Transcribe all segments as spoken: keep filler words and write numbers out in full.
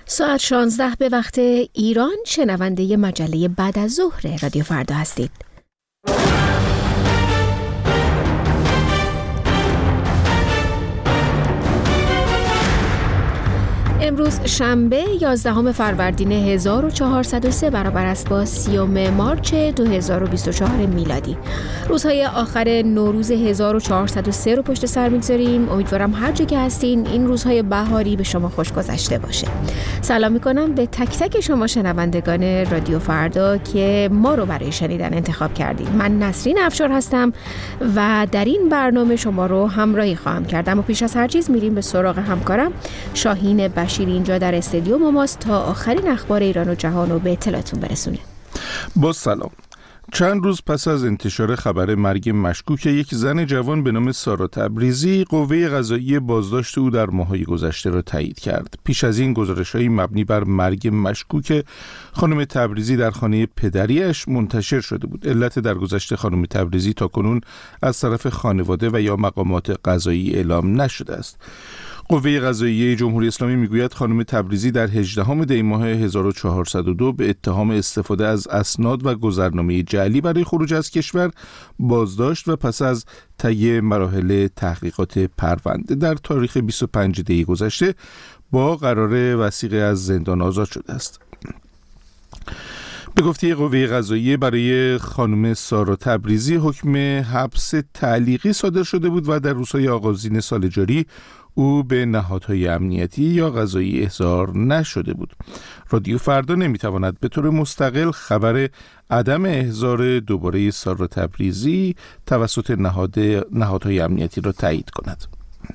ساعت شانزده به وقت ایران شنونده مجله بعد از ظهر رادیو فردا هستید. امروز شنبه یازدهم فروردین هزار و چهارصد و سه برابر است با سیوم مارچ دو هزار و بیست و چهار میلادی. روزهای آخر نوروز هزار و چهارصد و سه رو پشت سر میگذاریم. امیدوارم هر جا که هستین این روزهای بهاری به شما خوش گذشته باشه. سلام میکنم به تک تک شما شنوندگان رادیو فردا که ما رو برای شنیدن انتخاب کردید. من نسرین افشار هستم و در این برنامه شما رو همراهی خواهم کرد. اما پیش از هر چیز میریم به سراغ همکارم شاهین بشیر اینجا در استودیو ماست تا آخرین اخبار ایران و جهان رو به اطلاعتون برسونه. با سلام. چند روز پس از انتشار خبر مرگ مشکوک یک زن جوان به نام سارا تبریزی، قوه قضاییه بازداشت او در ماه‌های گذشته را تایید کرد. پیش از این گزارش‌های مبنی بر مرگ مشکوک خانم تبریزی در خانه پدریش منتشر شده بود. علت درگذشت خانم تبریزی تاکنون از طرف خانواده و یا مقامات قضایی اعلام نشده است. قوه قضاییه جمهوری اسلامی میگوید خانم تبریزی در هجدهم دی ماه هزار و چهارصد و دو به اتهام استفاده از اسناد و گذرنامه جعلی برای خروج از کشور بازداشت و پس از طی مراحل تحقیقات پرونده در تاریخ بیست و پنج دی گذشته با قرار وثیقه از زندان آزاد شده است. به گفته قوه قضاییه برای خانم سارا تبریزی حکم حبس تعلیقی صادر شده بود و در روزهای آغازین سال جاری او به نهادهای امنیتی یا قضایی احضار نشده بود. رادیو فردا نمیتواند به طور مستقل خبر عدم احضار دوباره سارا تبریزی توسط نهاد نهادهای امنیتی را تایید کند.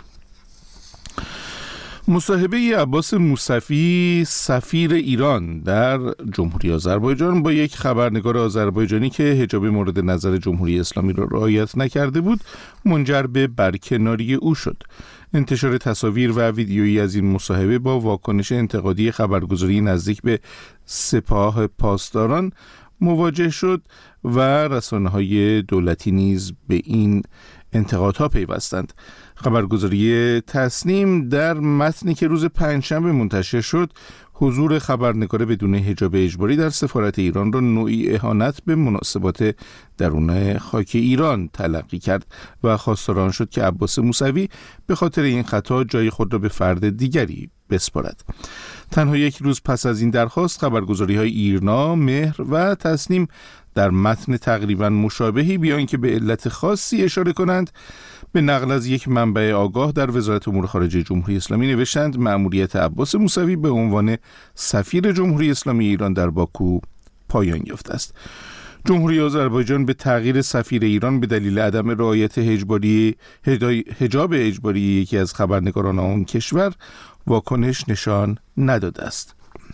مصاحبه عباس موسوی سفیر ایران در جمهوری آذربایجان با یک خبرنگار آذربایجانی که حجاب مورد نظر جمهوری اسلامی را رعایت نکرده بود منجر به برکناری او شد. انتشار تصاویر و ویدیویی از این مصاحبه با واکنش انتقادی خبرگزاری نزدیک به سپاه پاسداران مواجه شد و رسانه‌های دولتی نیز به این انتقادها پیوستند. خبرگزاری تصنیم در متنی که روز پنجشنبه منتشر شد حضور خبرنگار بدون حجاب اجباری در سفارت ایران را نوعی اهانت به مناسبات درون خاک ایران تلقی کرد و خواستار شد که عباس موسوی به خاطر این خطا جای خود را به فرد دیگری بسپارد. تنها یک روز پس از این درخواست خبرگزاری‌های ایرنا، مهر و تصنیم در متن تقریباً مشابهی بیان که به علت خاصی اشاره کنند به نقل از یک منبع آگاه در وزارت امور خارجه جمهوری اسلامی نوشتند مأموریت عباس موسوی به عنوان سفیر جمهوری اسلامی ایران در باکو پایان یافته است. جمهوری آذربایجان به تغییر سفیر ایران به دلیل عدم رعایت اجباری حجاب اجباری یکی از خبرنگاران آن کشور واکنش نشان نداده است.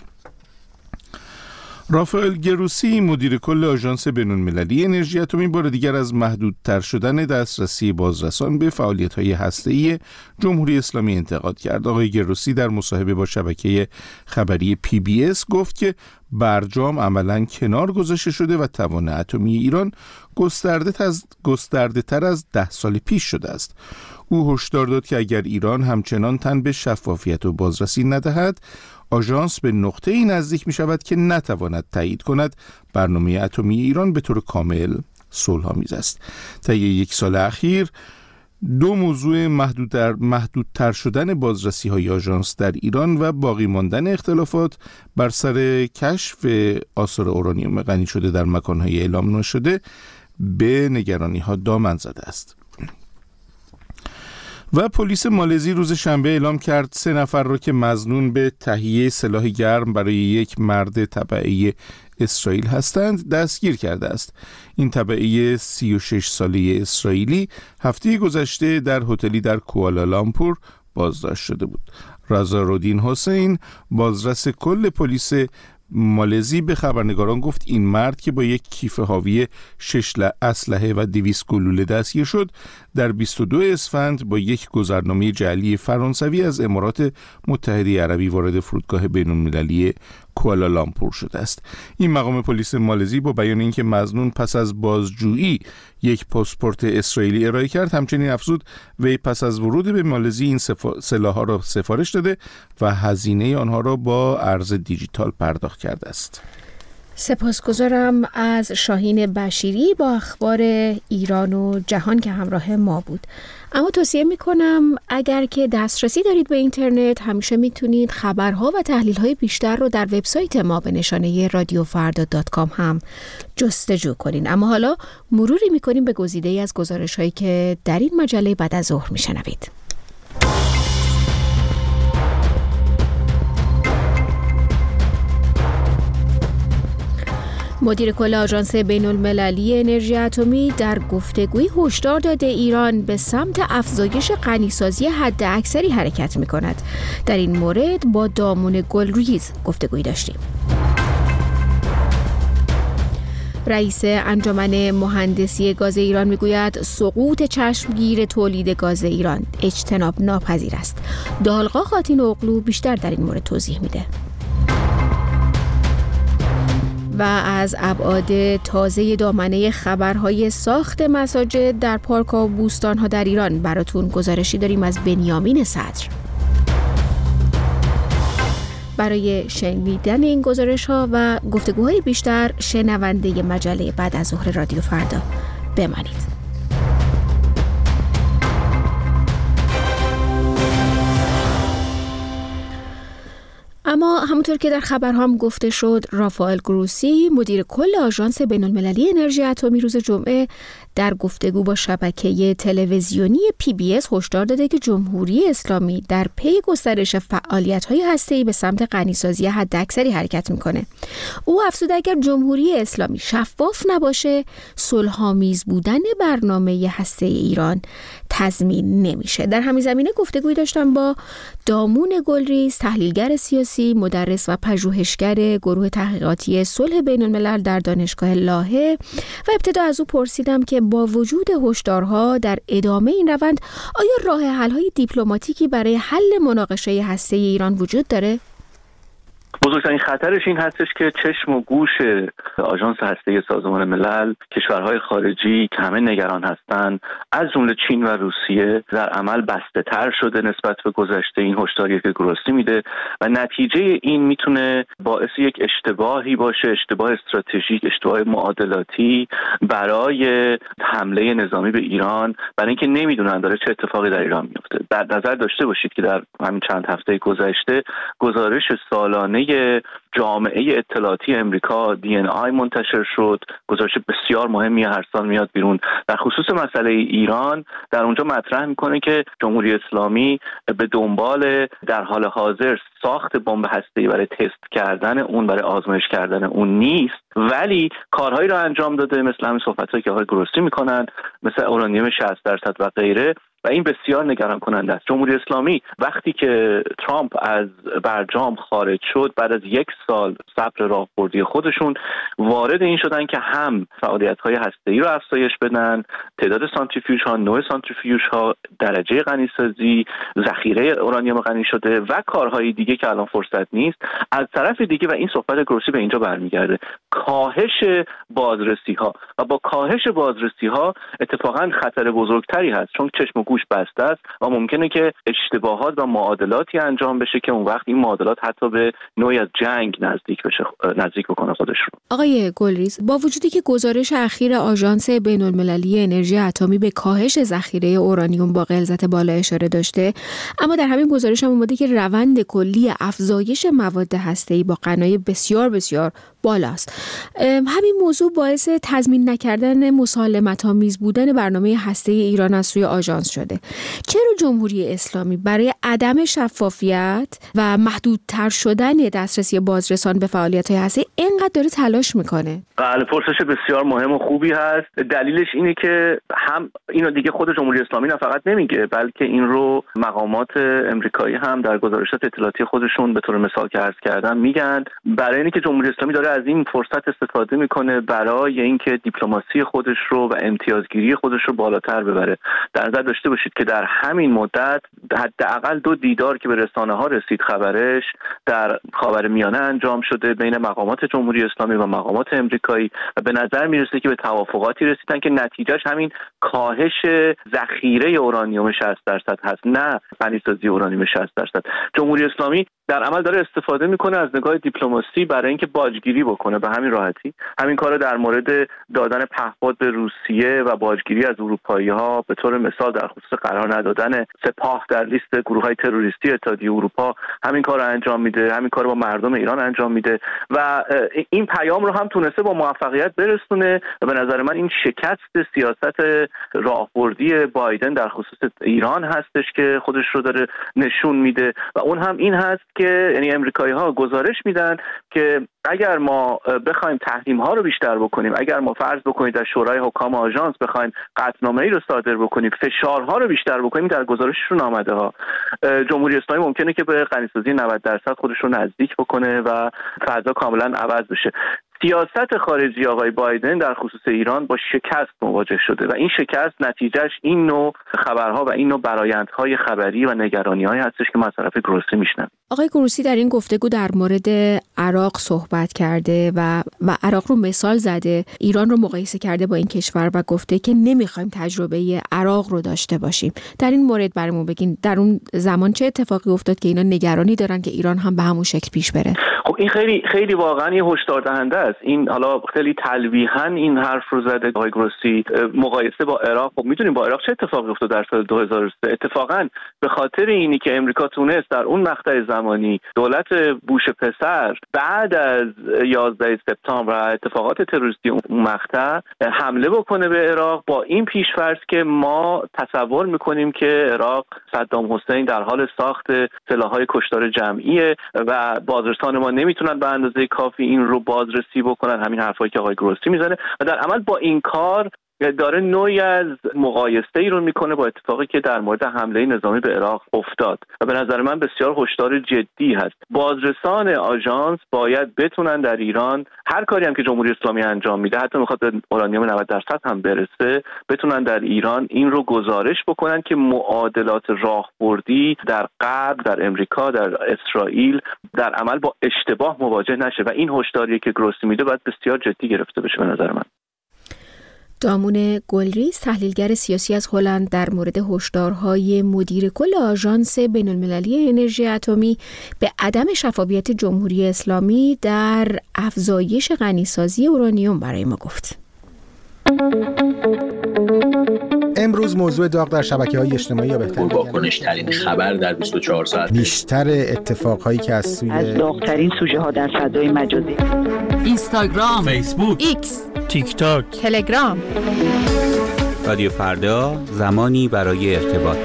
رافائل گروسی مدیر کل آژانس بین‌المللی انرژی اتمی بار دیگر از محدودتر شدن دسترسی بازرسان به فعالیت‌های هسته‌ای جمهوری اسلامی انتقاد کرد. آقای گروسی در مصاحبه با شبکه خبری پی بی اس گفت که برجام عملاً کنار گذاشته شده و توان اتمی ایران گسترده از گسترده تر از ده سال پیش شده است. او هشدار داد که اگر ایران همچنان تن به شفافیت و بازرسی ندهد، آژانس به نقطه‌ای نزدیک می شود که نتواند تایید کند برنامه اتمی ایران به طور کامل صلح‌آمیز است. طی یک سال اخیر دو موضوع محدودتر محدودتر شدن بازرسی‌های آژانس در ایران و باقی ماندن اختلافات بر سر کشف آثار اورانیوم غنی شده در مکان‌های اعلام نشده به نگرانی‌ها دامن زده است. و پلیس مالزی روز شنبه اعلام کرد سه نفر را که مظنون به تهیه سلاح گرم برای یک مرد تبعه اسرائیل هستند دستگیر کرده است. این تبعه سی و شش ساله اسرائیلی هفته گذشته در هتلی در کوالالامپور بازداشت شده بود. رضارالدین حسین بازرس کل پلیس مالزی به خبرنگاران گفت این مرد که با یک کیف حاوی شش اسلحه و دویست گلوله دستگیر شد در بیست و دو اسفند با یک گذرنامه جعلی فرانسوی از امارات متحده عربی وارد فرودگاه بین‌المللی کوالالامپور شده است. این مقام پلیس مالزی با بیان اینکه مظنون پس از بازجویی یک پاسپورت اسرائیلی ارائه کرد، همچنین افزود وی پس از ورود به مالزی این سفا... سلاح‌ها را سفارش داده و هزینه آنها را با ارز دیجیتال پرداخت کرده است. سپاسگزارم از شاهین بشیری با اخبار ایران و جهان که همراه ما بود. اما توصیه میکنم اگر که دسترسی دارید به اینترنت، همیشه میتونید خبرها و تحلیل‌های بیشتر رو در وبسایت ما به نشانه رادیو فردا دات کام هم جستجو کنین. اما حالا مروری میکنیم به گزیده‌ای از گزارش‌هایی که در این مجله بعد از ظهر میشنوید. مدیر کل آژانس بین‌المللی انرژی اتمی در گفتگویی هشدار داده ایران به سمت افزایش غنیسازی حداکثری حرکت می‌کند. در این مورد با دامون گلریز گفتگویی داشتیم. رئیس انجمن مهندسی گاز ایران میگوید سقوط چشمگیر تولید گاز ایران اجتناب ناپذیر است. دالقا خاتین اغلو بیشتر در این مورد توضیح میده. و از ابعاد تازه دامنه خبرهای ساخت مساجد در پارک‌ها و بوستان‌ها در ایران براتون گزارشی داریم از بنیامین صدر. برای شنیدن این گزارش‌ها و گفتگوهای بیشتر شنونده مجله بعد از ظهر رادیو فردا بمانید. اما همونطور که در خبرها هم گفته شد، رافائل گروسی مدیر کل آژانس بین‌المللی انرژی اتمی روز جمعه در گفتگو با شبکه تلویزیونی پی بی اس هشدار داده که جمهوری اسلامی در پی گسترش فعالیت‌های هسته‌ای به سمت غنیسازی حداکثری حرکت می‌کنه. او افزود اگر جمهوری اسلامی شفاف نباشه، صلح‌آمیز بودن برنامه هسته ایران تضمین نمیشه. در همین زمینه گفتگویی داشتم با دامون گلریز، تحلیلگر سیاسی، مدرس و پژوهشگر گروه تحقیقاتی صلح بین‌الملل در دانشگاه لاهه و ابتدا از او پرسیدم که با وجود هشدارها در ادامه این روند آیا راه حل‌های دیپلماتیکی برای حل مناقشه هسته‌ای ایران وجود داره؟ بزرگترین خطرش این هستش که چشم و گوش آژانس هسته‌ای سازمان ملل، کشورهای خارجی که همه نگران هستند، از جمله چین و روسیه، در عمل بسته تر شده نسبت به گذشته. این هشداریه که گروسی میده و نتیجه این میتونه باعث یک اشتباهی باشه، اشتباه استراتژیک، اشتباه معادلاتی برای حمله نظامی به ایران، برای اینکه نمیدونن داره چه اتفاقی در ایران میفته. در نظر داشته باشید که در همین چند هفته گذشته گزارش سالانه جامعه اطلاعاتی امریکا دی ان آی منتشر شد. گزارش بسیار مهمی هر سال میاد بیرون در خصوص مسئله ایران. در اونجا مطرح میکنه که جمهوری اسلامی به دنبال در حال حاضر ساخت بمب هسته‌ای برای تست کردن اون، برای آزمایش کردن اون نیست، ولی کارهایی را انجام داده مثل همین صحبتایی که آقای گروسی میکنن، مثل اورانیوم شصت درصد و غیره، و این بسیار نگران کننده است. جمهوری اسلامی وقتی که ترامپ از برجام خارج شد، بعد از یک سال صبر راهبردی خودشون وارد این شدن که هم فعالیت‌های هسته‌ای رو افزایش بدن، تعداد سانتریفیوژها، نوع سانتریفیوژها، درجه غنیسازی، ذخیره اورانیوم غنی شده و کارهای دیگه که الان فرصت نیست. از طرف دیگه، و این صحبت گروسی به اینجا برمیگرده، کاهش بازرسی‌ها، و با کاهش بازرسی‌ها اتفاقا خطر بزرگتری هست، چون چشم گوش بسته است و ممکنه که اشتباهات و معادلاتی انجام بشه که اون وقت این معادلات حتی به نوعی از جنگ نزدیک بشه، نزدیک بکنه خودش رو. آقای گلریز، با وجودی که گزارش اخیر آژانس بین‌المللی انرژی اتمی به کاهش ذخیره اورانیوم با غلظت بالا اشاره داشته، اما در همین گزارش هم اومده که روند کلی افزایش مواد هسته‌ای با غنای بسیار بسیار بالاست. همین موضوع باعث تضمین نکردن مسالمت‌آمیز بودن برنامه هسته‌ای ایران از سوی آژانس شده. چرا جمهوری اسلامی برای عدم شفافیت و محدودتر شدن دسترسی بازرسان به فعالیت‌های هسته‌ای اینقدر داره تلاش میکنه؟ بله، پرسش بسیار مهم و خوبی هست. دلیلش اینه که هم اینو دیگه خود جمهوری اسلامی نه فقط نمیگه، بلکه این رو مقامات امریکایی هم در گزارشات اطلاعاتی خودشون به طور مثال که عرض کردم میگن، برای اینکه جمهوری اسلامی داره از این فرصت فرصت استفاده میکنه برای اینکه دیپلماسی خودش رو و امتیازگیری خودش رو بالاتر ببره. در نظر داشته باشید که در همین مدت حداقل دو دیدار که به رسانه ها رسید خبرش در خاورمیانه انجام شده بین مقامات جمهوری اسلامی و مقامات امریکایی و به نظر میرسه که به توافقاتی رسیدن که نتیجهش همین کاهش ذخیره اورانیوم شصت درصد هست، نه غنیسازی اورانیوم شصت درصد. جمهوری اسلامی در عمل داره استفاده میکنه از نگاه دیپلماسی برای اینکه باجگیری بکنه. به همین راحتی همین کارو در مورد دادن پهپاد به روسیه و باجگیری از اروپایی‌ها به طور مثال در خصوص قرار ندادن سپاه در لیست گروه‌های تروریستی اتحادیه اروپا همین کارو انجام میده، همین کارو با مردم ایران انجام میده و این پیام رو هم تونسته با موفقیت برسونه و به نظر من این شکست سیاست راهبردی بایدن در خصوص ایران هستش که خودش رو داره نشون میده و اون هم این هست که یعنی امریکایی‌ها گزارش میدن که اگر ما بخوایم تحریم ها رو بیشتر بکنیم، اگر ما فرض بکنید در شورای حکام آژانس بخوایم قطعنامه‌ای رو صادر بکنیم، فشارها رو بیشتر بکنیم، در گزارششون آمده ها جمهوری اسلامی ممکنه که به غنیسازی نود درصد خودش رو نزدیک بکنه و فضا کاملا عوض بشه. سیاست خارجی آقای بایدن در خصوص ایران با شکست مواجه شده و این شکست نتیجهش این نوع خبرها و این نوع برآیندهای خبری و نگرانی‌هایی هستش که ما از طرف گروسی میشنویم. آقای گروسی در این گفتگو در مورد عراق صحبت کرده و و عراق رو مثال زده، ایران رو مقایسه کرده با این کشور و گفته که نمیخوایم تجربه عراق رو داشته باشیم. در این مورد برامون بگین در اون زمان چه اتفاقی افتاد که اینا نگرانی دارن که ایران هم به همون شکل پیش بره؟ خب این خیلی خیلی واقعا یه هشدار دهنده است. این حالا خیلی تلویحاً این حرف رو زده آقای گروسی مقایسه با عراق. خب میدونیم با عراق چه اتفاقی افتاد در سال دو هزار و سه. اتفاقاً به خاطر اینی که امریکا تونست در اون مقطع زمانی دولت بوش پسر بعد از یازده سپتامبر و اتفاقات تروریستی اون مقطع حمله بکنه به عراق، با این پیش‌فرض که ما تصور میکنیم که عراق صدام حسین در حال ساخت سلاح‌های کشتار جمعیه و بازرسان ما نمیتونن به اندازه کافی این رو بازرسی بکنن، همین حرفایی که آقای گروسی میزنه و در عمل با این کار داره نوعی از مقایسه ای رو میکنه با اتفاقی که در مورد حمله نظامی به عراق افتاد و به نظر من بسیار هشدار جدی هست. بازرسان آژانس باید بتونن در ایران هر کاری هم که جمهوری اسلامی انجام میده، حتی میخواد به اورانیوم نود درصد هم برسه، بتونن در ایران این رو گزارش بکنن که معادلات راهبردی در غرب، در امریکا، در اسرائیل در عمل با اشتباه مواجه نشه و این هشداریه که گروسی میده باید بسیار جدی گرفته بشه به نظر من. دامون گلریز، تحلیلگر سیاسی از هلند، در مورد هشدارهای مدیر کل آژانس بین‌المللی انرژی اتمی به عدم شفافیت جمهوری اسلامی در افزایش غنیسازی اورانیوم برای ما گفت. امروز موضوع داغ در شبکه‌های اجتماعی یا بهتر بگم واکنش‌ترین خبر در بیست و چهار ساعت، بیشتر اتفاقهایی که از سوی از داغ‌ترین سوژه‌ها در فضای مجازی، اینستاگرام، فیسبوک، ایکس، تیک تاک، تلگرام. رادیو فردا، زمانی برای ارتباط.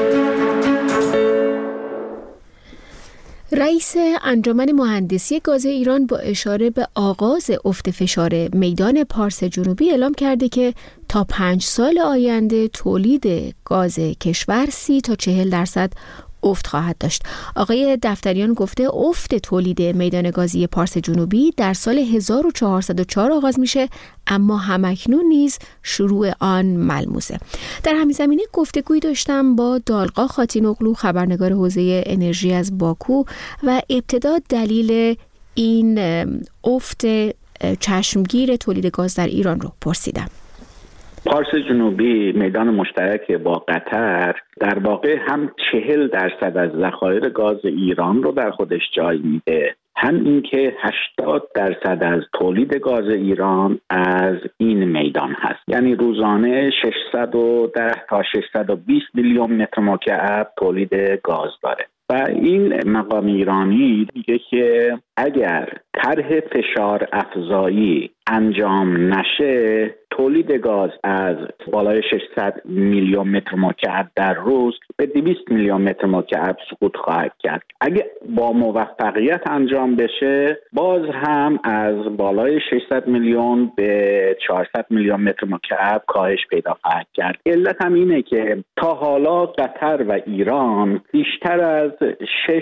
رئیس انجمن مهندسی گاز ایران با اشاره به آغاز افت فشار میدان پارس جنوبی اعلام کرده که تا پنج سال آینده تولید گاز کشور سی تا چهل درصد افت خواهد داشت. آقای دفتریان گفته افت تولید میدان گازی پارس جنوبی در سال هزار و چهارصد و چهار آغاز میشه، اما همکنون نیز شروع آن ملموسه. در همین زمینه گفتگویی داشتم با دالقا خاتینوغلو، خبرنگار حوزه انرژی از باکو، و ابتدا دلیل این افت چشمگیر تولید گاز در ایران رو پرسیدم. پارس جنوبی میدان مشترک با قطر در واقع هم چهل درصد از ذخایر گاز ایران رو در خودش جای میده، هم اینکه هشتاد درصد از تولید گاز ایران از این میدان هست. یعنی روزانه ششصد و ده تا ششصد و بیست میلیون متر مکعب تولید گاز داره و این مقام ایرانی میگه که اگر طرح فشار افزایی انجام نشه، تولید گاز از بالای ششصد میلیون متر مکعب در روز به دویست میلیون متر مکعب سقوط خواهد کرد. اگه با موفقیت انجام بشه، باز هم از بالای ششصد میلیون به چهارصد میلیون متر مکعب کاهش پیدا خواهد کرد. علت هم اینه که تا حالا قطر و ایران بیشتر از شش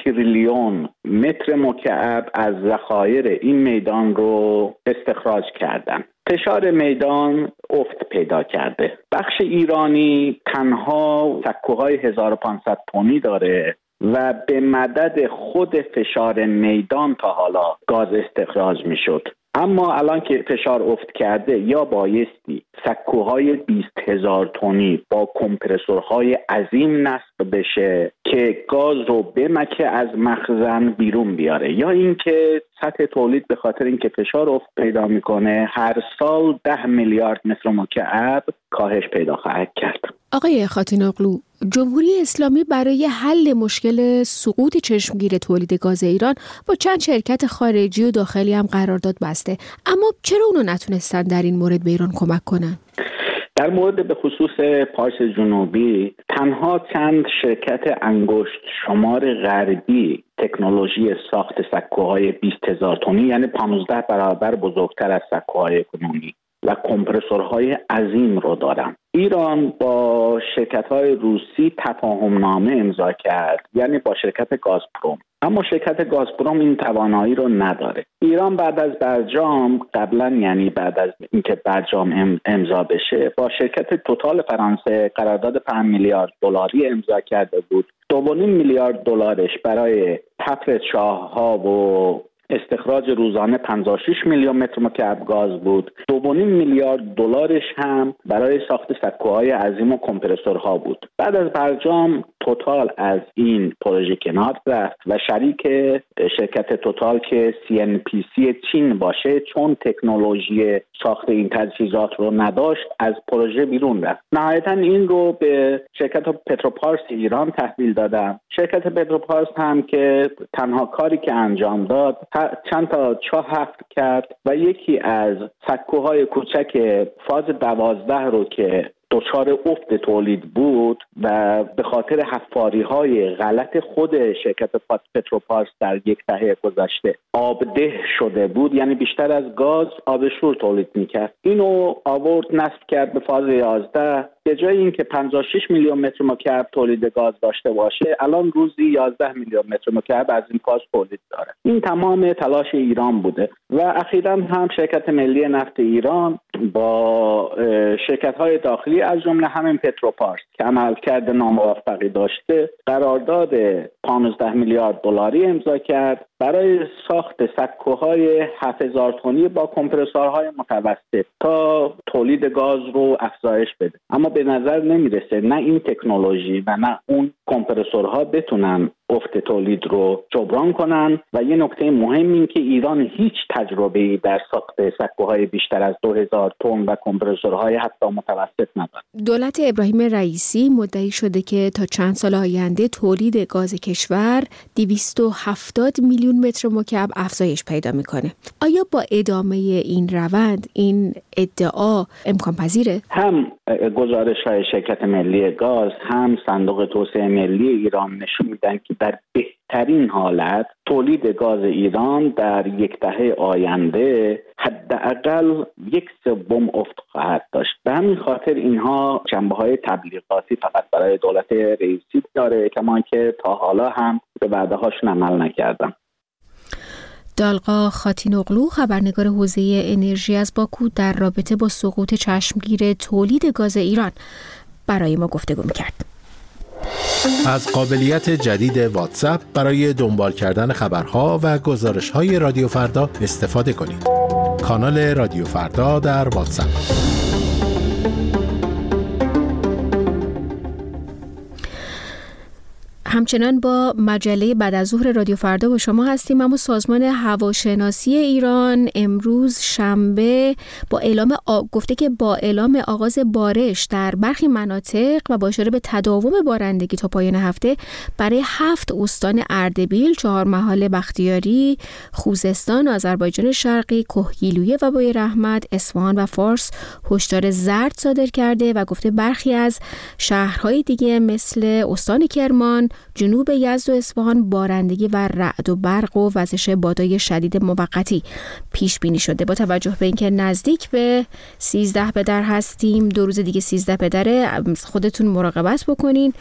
تریلیون متر مکعب از ذخایر این میدان رو استخراج کردن. فشار میدان افت پیدا کرده. بخش ایرانی تنها سکوهای هزار و پانصد تنی داره و به مدد خود فشار میدان تا حالا گاز استخراج می شد. اما الان که فشار افت کرده یا بایستی سکوهای بیست هزار تنی با کمپرسورهای عظیم نصب بشه که گاز رو بمکه از مخزن بیرون بیاره، یا اینکه سطح تولید به خاطر اینکه فشار افت پیدا میکنه هر سال ده میلیارد متر مکعب کاهش پیدا خواهد کرد. آقای خاتین‌اغلو، جمهوری اسلامی برای حل مشکل سقوط چشمگیر تولید گاز ایران با چند شرکت خارجی و داخلی هم قرارداد بسته، اما چرا اونو نتونستن در این مورد به ایران کمک کنن؟ در مورد به خصوص پارس جنوبی تنها چند شرکت انگشت شمار غربی تکنولوژی ساخت سکوهای بیست هزار تنی، یعنی پانزده برابر بزرگتر از سکوهای کنونی و کمپرسورهای عظیم رو دارن. ایران با شرکت‌های روسی تفاهم نامه امضا کرد، یعنی با شرکت گازپروم، اما شرکت گازپروم این توانایی رو نداره. ایران بعد از برجام قبلا یعنی بعد از اینکه برجام امضا بشه با شرکت توتال فرانسه قرارداد پنج میلیارد دلاری امضا کرده بود. دو و نیم میلیارد دلارش برای حفر چاه‌ها و استخراج روزانه پنجاه و شش میلیون متر مکعب گاز بود. دو و نیم میلیارد دلارش هم برای ساخت سکوهای عظیم و کمپرسورها بود. بعد از برجام توتال از این پروژه کنار رفت و شریک شرکت توتال که سی ان پی سی چین باشه، چون تکنولوژی ساخت این تجهیزات رو نداشت از پروژه بیرون رفت. نهایتا این رو به شرکت پتروپارس ایران تحویل دادم. شرکت پتروپارس هم که تنها کاری که انجام داد چند تا چاه حفر کرد و یکی از سکوهای کوچک فاز دوازده رو که دچار افت تولید بود و به خاطر حفاری‌های غلط خود شرکت پتروپارس در یک دهه گذشته آبده شده بود، یعنی بیشتر از گاز آب شور تولید می‌کرد، اینو آورد نصب کرد به فاز یازده. به جای اینکه پنجاه و شش میلیون متر مکعب تولید گاز داشته باشه الان روزی یازده میلیون متر مکعب از این فاز تولید داره. این تمام تلاش ایران بوده و اخیراً هم شرکت ملی نفت ایران با شرکت‌های داخلی از جمله همین پتروپارس که عملکرد ناموفقی داشته قرارداد پانزده میلیارد دلاری امضا کرد برای ساخت سکوهای هفت هزار تنی با کمپرسورهای متوسط تا تولید گاز رو افزایش بده. اما به نظر نمیرسه نه این تکنولوژی و نه اون کمپرسورها بتونن افت تولید رو جبران کنن و یه نکته مهم این که ایران هیچ تجربه‌ای در ساخت سکوهای بیشتر از دو هزار تن و کمپرسورهای حتی متوسط نداره. دولت ابراهیم رئیسی مدعی شده که تا چند سال آینده تولید گاز کشور دویست و هفتاد میلیون متر مکعب افزایش پیدا میکنه. آیا با ادامه این روند این ادعا امکان پذیره؟ هم گزارش‌های شرکت ملی گاز هم صندوق توسعه ملی ایران نشون میدن که در بهترین حالت تولید گاز ایران در یک دهه آینده حداقل یک سوم افت خواهد داشت. به همین خاطر اینها جنبه‌های تبلیغاتی فقط برای دولت رئیسی داره، کما که تا حالا هم به وعده‌هاشون عمل نکردن. دالقا خاتین‌اغلو، خبرنگار حوزه انرژی از باکو، در رابطه با سقوط چشمگیر تولید گاز ایران برای ما گفتگو می‌کرد. از قابلیت جدید واتساپ برای دنبال کردن خبرها و گزارش‌های رادیو فردا استفاده کنید. کانال رادیو فردا در واتساپ. همچنان با مجله بعد از ظهر رادیو فردا با شما هستیم. اما سازمان هواشناسی ایران امروز شنبه با اعلام آ... گفته که با اعلام آغاز بارش در برخی مناطق و با اشاره به تداوم بارندگی تا پایان هفته برای هفت استان اردبیل، چهارمحال بختیاری، خوزستان، آذربایجان شرقی، کهگیلویه و بوی رحمت، اصفهان و فارس هشدار زرد صادر کرده و گفته برخی از شهرهای دیگه مثل استان کرمان، جنوب یزد و اصفهان بارندگی و رعد و برق و وزش بادای شدید موقتی پیش بینی شده. با توجه به اینکه نزدیک به سیزده بدر هستیم، دو روز دیگه سیزده بدره، خودتون مراقبت بکنین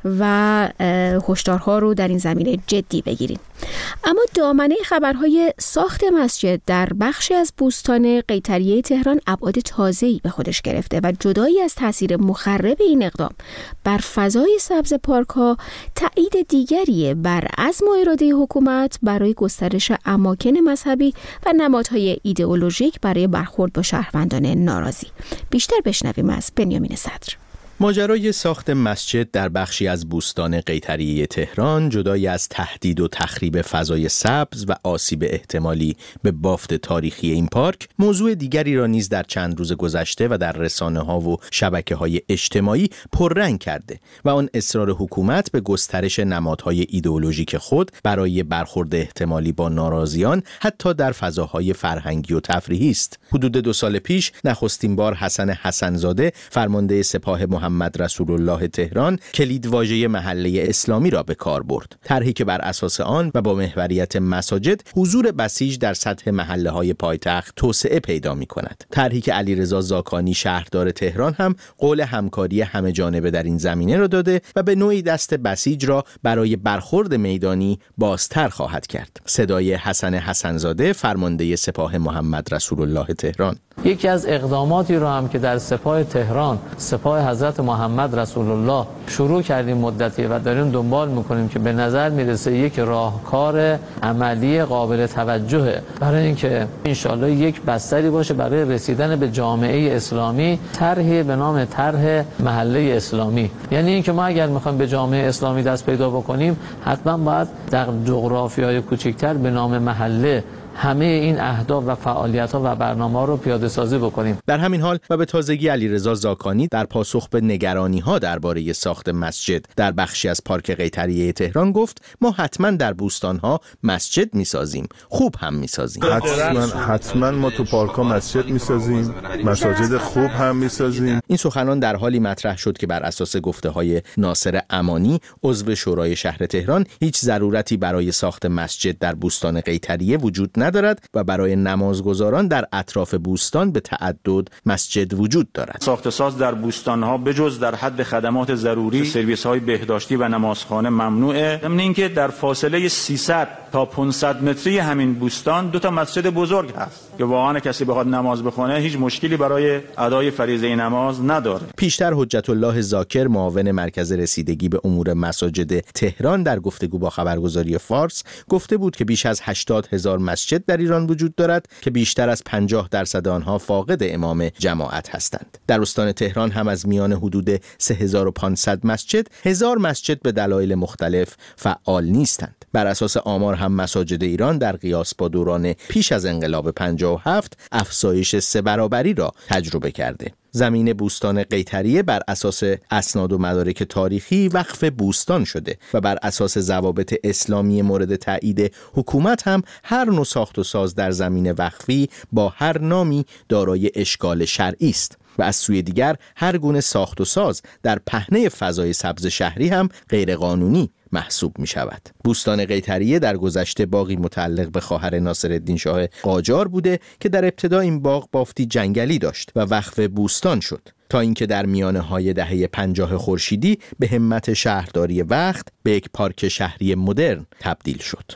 و هشدارها رو در این زمینه جدی بگیرین. اما دامنه خبرهای ساخت مسجد در بخشی از بوستان قیطریه تهران ابعاد تازه‌ای به خودش گرفته و جدایی از تاثیر مخرب این اقدام بر فضای سبز پارک‌ها، تأیید دیگریه بر عزم و اراده حکومت برای گسترش اماکن مذهبی و نمادهای ایدئولوژیک برای برخورد با شهروندان ناراضی. بیشتر بشنویم از بنیامین صدر. ماجرای ساخت مسجد در بخشی از بوستان قیطریه تهران جدای از تهدید و تخریب فضای سبز و آسیب احتمالی به بافت تاریخی این پارک، موضوع دیگری را نیز در چند روز گذشته و در رسانه‌ها و شبکه‌های اجتماعی پررنگ کرده و آن اصرار حکومت به گسترش نمادهای ایدئولوژیک خود برای برخورد احتمالی با ناراضیان حتی در فضاهای فرهنگی و تفریحی است. حدود دو سال پیش نخستین بار حسن حسن‌زاده فرمانده سپاه محمد رسول الله تهران کلیدواژه محله اسلامی را به کار برد. طرحی که بر اساس آن و با محوریت مساجد حضور بسیج در سطح محله‌های پایتخت توسعه پیدا می‌کند. طرحی که علیرضا زاکانی شهردار تهران هم قول همکاری همه جانبه در این زمینه را داده و به نوعی دست بسیج را برای برخورد میدانی بازتر خواهد کرد. صدای حسن حسن‌زاده فرمانده سپاه محمد رسول الله تهران. یکی از اقداماتی رو هم که در سپاه تهران، سپاه حضرت محمد رسول الله شروع کردیم مدتی و داریم دنبال میکنیم که به نظر میرسه یک راهکار عملی قابل توجهه برای اینکه انشالله یک بستری باشه برای رسیدن به جامعه اسلامی، طرحی به نام طرح محله اسلامی. یعنی اینکه ما اگر میخوایم به جامعه اسلامی دست پیدا بکنیم حتما باید در جغرافیای کوچکتر به نام محله همه این اهداف و فعالیت‌ها و برنامه‌ها رو پیاده سازی بکنیم. در همین حال و به تازگی علیرضا زاکانی در پاسخ به نگرانی‌ها درباره ساخت مسجد در بخشی از پارک قیطریه تهران گفت ما حتما در بوستان‌ها مسجد می‌سازیم، خوب هم می‌سازیم. حتما حتما ما تو پارک‌ها مسجد می‌سازیم، مساجد خوب هم می‌سازیم. این سخنان در حالی مطرح شد که بر اساس گفته‌های ناصر امانی عضو شورای شهر تهران هیچ ضرورتی برای ساخت مسجد در بوستان قیطریه وجود ندارد و برای نمازگزاران در اطراف بوستان به تعدد مسجد وجود دارد. ساخت ساز در بوستان‌ها بجز در حد خدمات ضروری، سرویس‌های بهداشتی و نمازخانه ممنوعه. ضمن اینکه در فاصله سیصد تا پانصد متری همین بوستان دو تا مسجد بزرگ هست که واقعا کسی بخواد نماز بخونه هیچ مشکلی برای ادای فریضه نماز نداره. پیشتر حجت الله ذاکر معاون مرکز رسیدگی به امور مساجد تهران در گفتگو با خبرگزاری فارس گفته بود که بیش از هشتاد هزار مسجد در ایران وجود دارد که بیشتر از پنجاه درصد آنها فاقد امام جماعت هستند. در استان تهران هم از میان حدود سه هزار و پانصد مسجد، هزار مسجد به دلایل مختلف فعال نیستند. بر اساس آمار هم مساجد ایران در قیاس با دوران پیش از انقلاب پنجاه و هفت افزایش سه برابری را تجربه کرده. زمین بوستان قیطریه بر اساس اسناد و مدارک تاریخی وقف بوستان شده و بر اساس ضوابط اسلامی مورد تایید حکومت هم هر نوع ساخت و ساز در زمین وقفی با هر نامی دارای اشکال شرعی است و از سوی دیگر هر گونه ساخت و ساز در پهنه فضای سبز شهری هم غیر قانونی محسوب می شود. بوستان قیطریه در گذشته باغی متعلق به خواهر ناصرالدین شاه قاجار بوده که در ابتدا این باغ بافتی جنگلی داشت و وقف بوستان شد تا اینکه در میانه های دهه پنجاه خورشیدی به همت شهرداری وقت به یک پارک شهری مدرن تبدیل شد.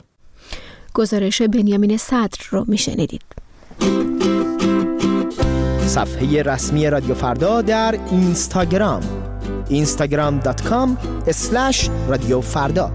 گزارش بنیامین صدر رو می شنیدید. صفحه رسمی رادیو فردا در اینستاگرام اینستاگرام دات کام اسلش رادیو فردا.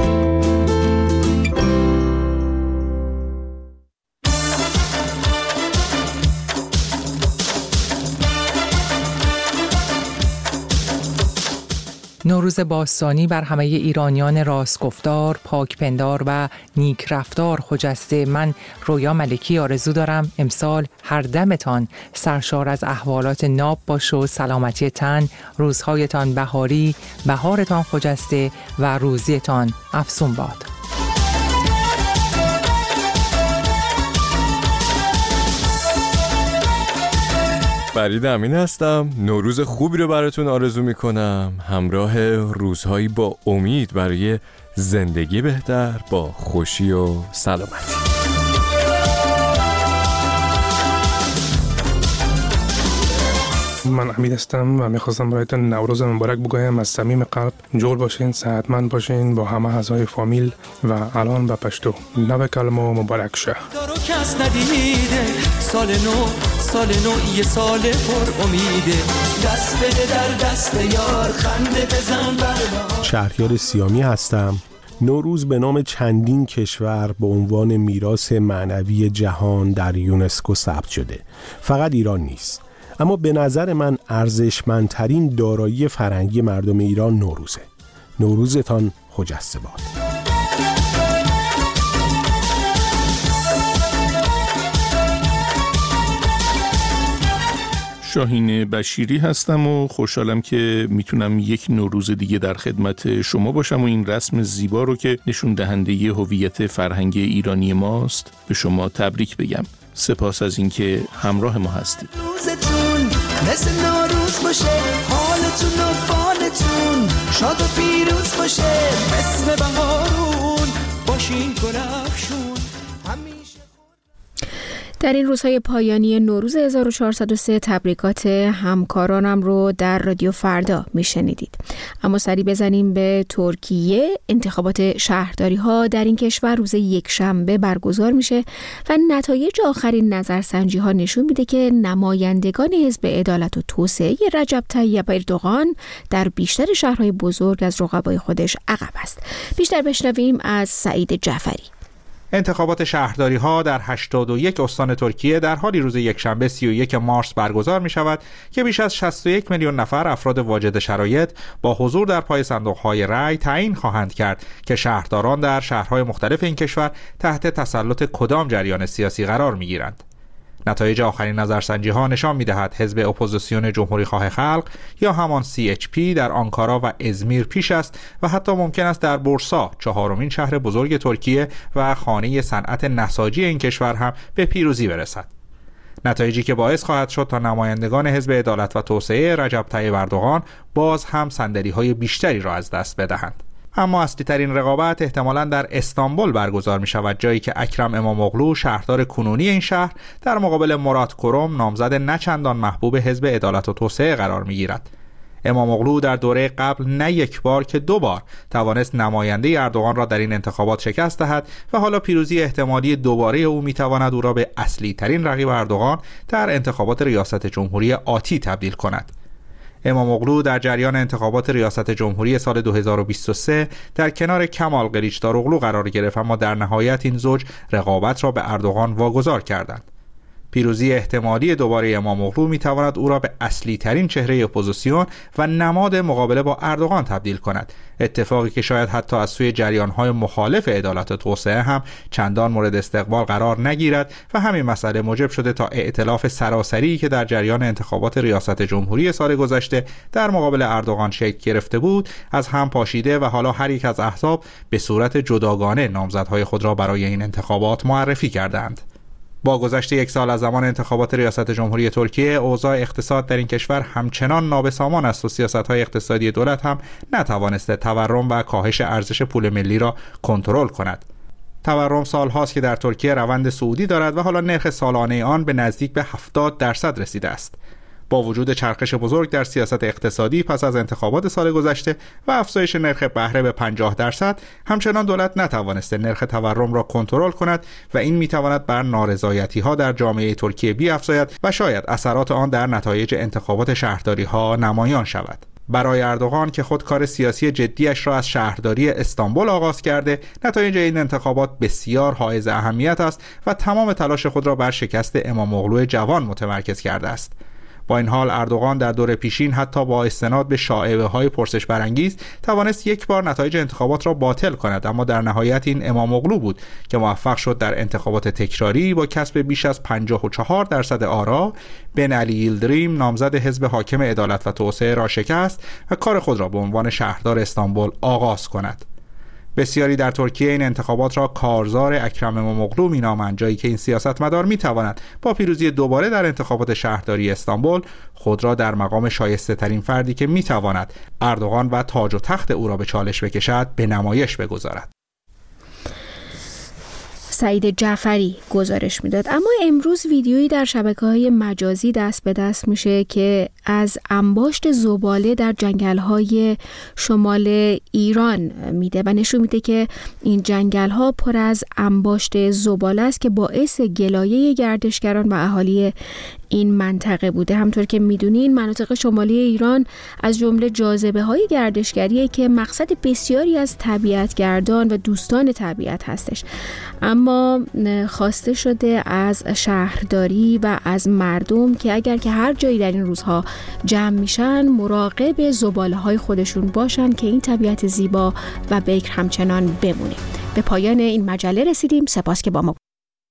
نوروز باستانی بر همه ایرانیان راستگفتار، پاکپندار و نیک رفتار خجسته. من رویا ملکی آرزو دارم امسال هر دمتان سرشار از احوالات ناب باشه و سلامتی تن، روزهایتان بهاری، بهارتان خجسته و روزیتان افزون باد. فرید امین هستم. نوروز خوبی رو براتون آرزو میکنم، همراه روزهایی با امید برای زندگی بهتر با خوشی و سلامتی. من امید هستم و میخواستم برایتون نوروز مبارک بگویم از صمیم قلب. جور باشین، صحتمند باشین با همه اعضای فامیل و الان به پشتو نو کلمه مبارک شه. دارو کس ندیده سال نو، سال نو یه سال پر امیده، دست بده در دست یار، خنده بزن برنا. شهریار سیامی هستم. نوروز به نام چندین کشور به عنوان میراث معنوی جهان در یونسکو ثبت شده. فقط ایران نیست. اما به نظر من ارزشمندترین دارایی فرهنگی مردم ایران نوروزه. نوروزتان خجسته باد. شاهین بشیری هستم و خوشحالم که میتونم یک نوروز دیگه در خدمت شما باشم و این رسم زیبا رو که نشون دهنده هویت فرهنگی ایرانی ماست به شما تبریک بگم. سپاس از اینکه همراه ما هستید. روزتون مثل نوروز باشه، حالتون و فالتون شاد و پیروز باشه، مثل بهارون باشین گلفشون. در این روزهای پایانی نوروز هزار و چهارصد و سه تبریکات همکارانم رو در رادیو فردا میشنیدید. اما سری بزنیم به ترکیه. انتخابات شهرداری ها در این کشور روز یک شنبه برگزار میشه و نتایج آخرین نظرسنجی ها نشون میده که نمایندگان حزب عدالت و توسعه رجب طیب اردوغان در بیشتر شهرهای بزرگ از رقبای خودش عقب است. بیشتر بشنویم از سعید جعفری. انتخابات شهرداری ها در هشتاد و یک استان ترکیه در حالی روز یکشنبه سی و یک مارس برگزار می شود که بیش از شصت و یک میلیون نفر افراد واجد شرایط با حضور در پای صندوق های رای تعیین خواهند کرد که شهرداران در شهرهای مختلف این کشور تحت تسلط کدام جریان سیاسی قرار می گیرند. نتایج آخرین نظرسنجی ها نشان می دهد حزب اپوزیسیون جمهوری خواه خلق یا همان سی اچ پی در آنکارا و ازمیر پیش است و حتی ممکن است در بورسا، چهارمین شهر بزرگ ترکیه و خانه صنعت نساجی این کشور هم به پیروزی برسد. نتایجی که باعث خواهد شد تا نمایندگان حزب عدالت و توسعه رجب طیب اردوغان باز هم صندلی‌های بیشتری را از دست بدهند. اما اصلی ترین رقابت احتمالاً در استانبول برگزار می شود، جایی که اکرم اماموغلو شهردار کنونی این شهر در مقابل مراد کرم نامزد نچندان محبوب حزب عدالت و توسعه قرار می گیرد. اماموغلو در دوره قبل نه یک بار که دو بار توانست نماینده اردوغان را در این انتخابات شکست دهد و حالا پیروزی احتمالی دوباره او می تواند او را به اصلی ترین رقیب اردوغان در انتخابات ریاست جمهوری آتی تبدیل کند. اماموغلو در جریان انتخابات ریاست جمهوری سال دو هزار و بیست و سه در کنار کمال قلیچداروغلو قرار گرفت، اما در نهایت این زوج رقابت را به اردوغان واگذار کردند. پیروزی احتمالی دوباره اماموغلو می تواند او را به اصلی ترین چهره اپوزیسیون و نماد مقابله با اردوغان تبدیل کند، اتفاقی که شاید حتی از سوی جریان‌های مخالف عدالت و توسعه هم چندان مورد استقبال قرار نگیرد و همین مسئله موجب شده تا ائتلاف سراسری که در جریان انتخابات ریاست جمهوری سال گذشته در مقابل اردوغان شکل گرفته بود از هم پاشیده و حالا هر یک از احزاب به صورت جداگانه نامزدهای خود را برای این انتخابات معرفی کردند. با گذشت یک سال از زمان انتخابات ریاست جمهوری ترکیه، اوضاع اقتصاد در این کشور همچنان نابسامان است و سیاست‌های اقتصادی دولت هم نتوانسته تورم و کاهش ارزش پول ملی را کنترل کند. تورم سال‌هاست که در ترکیه روند صعودی دارد و حالا نرخ سالانه آن به نزدیک به هفتاد درصد رسیده است. با وجود چرخش بزرگ در سیاست اقتصادی پس از انتخابات سال گذشته و افزایش نرخ بهره به پنجاه درصد، همچنان دولت نتوانسته نرخ تورم را کنترل کند و این میتواند بر نارضایتی‌ها در جامعه ترکیه بیفزاید و شاید اثرات آن در نتایج انتخابات شهرداری‌ها نمایان شود. برای اردوغان که خود کار سیاسی جدیش را از شهرداری استانبول آغاز کرده، نتایج این انتخابات بسیار حائز اهمیت است و تمام تلاش خود را بر شکست اماموغلو جوان متمرکز کرده است. با این حال اردوغان در دور پیشین حتی با استناد به شایعه‌های پرسش برانگیز توانست یک بار نتایج انتخابات را باطل کند، اما در نهایت این اماموغلو بود که موفق شد در انتخابات تکراری با کسب بیش از پنجاه و چهار درصد آرا بن علی یلدریم نامزد حزب حاکم عدالت و توسعه را شکست و کار خود را به عنوان شهردار استانبول آغاز کند. بسیاری در ترکیه این انتخابات را کارزار اکرم اماموغلو می‌نامند، جایی که این سیاستمدار می‌تواند با پیروزی دوباره در انتخابات شهرداری استانبول خود را در مقام شایسته ترین فردی که می‌تواند اردوغان و تاج و تخت او را به چالش بکشد به نمایش بگذارد. سعید جعفری گزارش میداد. اما امروز ویدیویی در شبکه‌های مجازی دست به دست میشه که از انباشت زباله در جنگل‌های شمال ایران میده و نشون میده که این جنگل‌ها پر از انباشت زباله است که باعث گلایه گردشگران و اهالی این منطقه بوده. همطور که میدونین مناطق شمالی ایران از جمله جاذبه‌های گردشگریه که مقصد بسیاری از طبیعتگردان و دوستان طبیعت هستش. اما خواسته شده از شهرداری و از مردم که اگر که هر جایی در این روزها جمع میشن مراقب زباله‌های خودشون باشن که این طبیعت زیبا و بکر همچنان بمونه. به پایان این مجله رسیدیم. سپاس که با ما